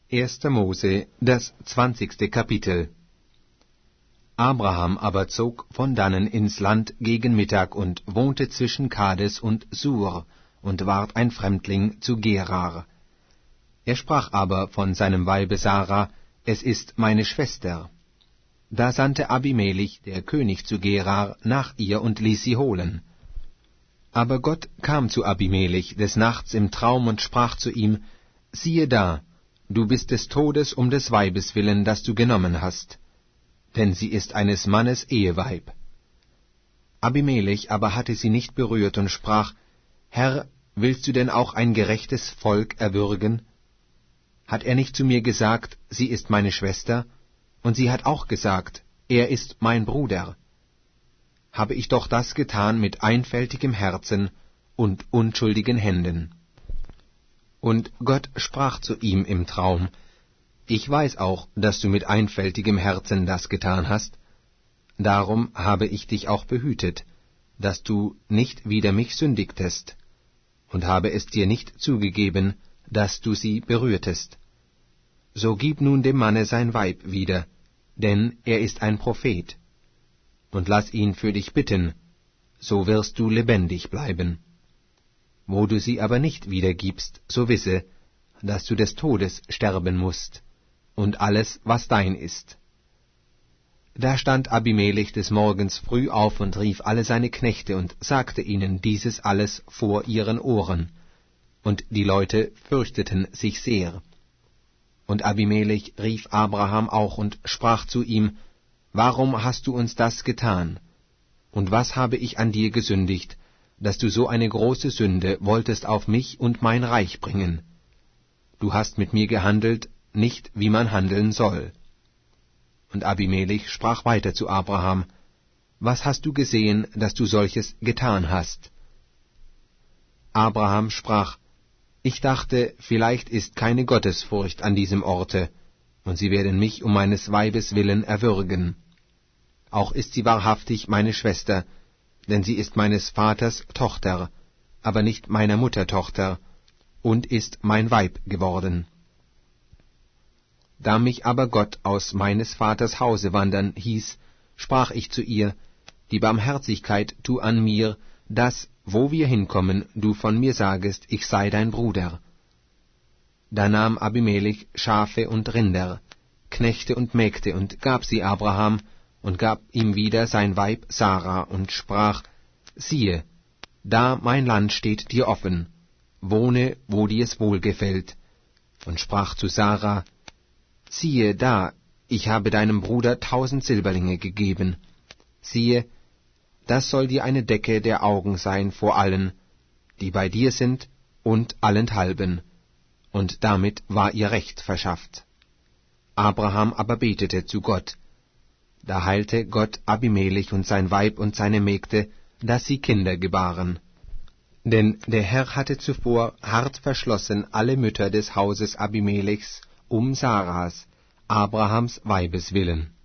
1. Mose, das 20. Kapitel. Abraham aber zog von dannen ins Land gegen Mittag und wohnte zwischen Kades und Sur und ward ein Fremdling zu Gerar. Er sprach aber von seinem Weibe Sarah, es ist meine Schwester. Da sandte Abimelech, der König zu Gerar, nach ihr und ließ sie holen. Aber Gott kam zu Abimelech des Nachts im Traum und sprach zu ihm, siehe da, du bist des Todes um des Weibes willen, das du genommen hast, denn sie ist eines Mannes Eheweib. Abimelech aber hatte sie nicht berührt und sprach, Herr, willst du denn auch ein gerechtes Volk erwürgen? Hat er nicht zu mir gesagt, sie ist meine Schwester? Und sie hat auch gesagt, er ist mein Bruder. Habe ich doch das getan mit einfältigem Herzen und unschuldigen Händen. Und Gott sprach zu ihm im Traum, ich weiß auch, dass du mit einfältigem Herzen das getan hast, darum habe ich dich auch behütet, dass du nicht wider mich sündigtest, und habe es dir nicht zugegeben, dass du sie berührtest. So gib nun dem Manne sein Weib wieder, denn er ist ein Prophet, und lass ihn für dich bitten, so wirst du lebendig bleiben. Wo du sie aber nicht wiedergibst, so wisse, dass du des Todes sterben mußt, und alles, was dein ist. Da stand Abimelech des Morgens früh auf und rief alle seine Knechte und sagte ihnen dieses alles vor ihren Ohren, und die Leute fürchteten sich sehr. Und Abimelech rief Abraham auch und sprach zu ihm, warum hast du uns das getan? Und was habe ich an dir gesündigt, dass du so eine große Sünde wolltest auf mich und mein Reich bringen? Du hast mit mir gehandelt, nicht wie man handeln soll. Und Abimelech sprach weiter zu Abraham, was hast du gesehen, dass du solches getan hast? Abraham sprach, ich dachte, vielleicht ist keine Gottesfurcht an diesem Orte, und sie werden mich um meines Weibes willen erwürgen. Auch ist sie wahrhaftig meine Schwester, denn sie ist meines Vaters Tochter, aber nicht meiner Mutter Tochter, und ist mein Weib geworden. Da mich aber Gott aus meines Vaters Hause wandern hieß, sprach ich zu ihr, die Barmherzigkeit tu an mir, dass, wo wir hinkommen, du von mir sagest, ich sei dein Bruder. Da nahm Abimelech Schafe und Rinder, Knechte und Mägde und gab sie Abraham, und gab ihm wieder sein Weib Sarah und sprach, siehe, da mein Land steht dir offen, wohne, wo dir's wohlgefällt, und sprach zu Sarah, siehe da, ich habe deinem Bruder 1000 Silberlinge gegeben, siehe, das soll dir eine Decke der Augen sein vor allen, die bei dir sind, und allenthalben, und damit war ihr Recht verschafft. Abraham aber betete zu Gott. Da heilte Gott Abimelech und sein Weib und seine Mägde, dass sie Kinder gebaren. Denn der Herr hatte zuvor hart verschlossen alle Mütter des Hauses Abimelechs Sarahs, Abrahams Weibes willen.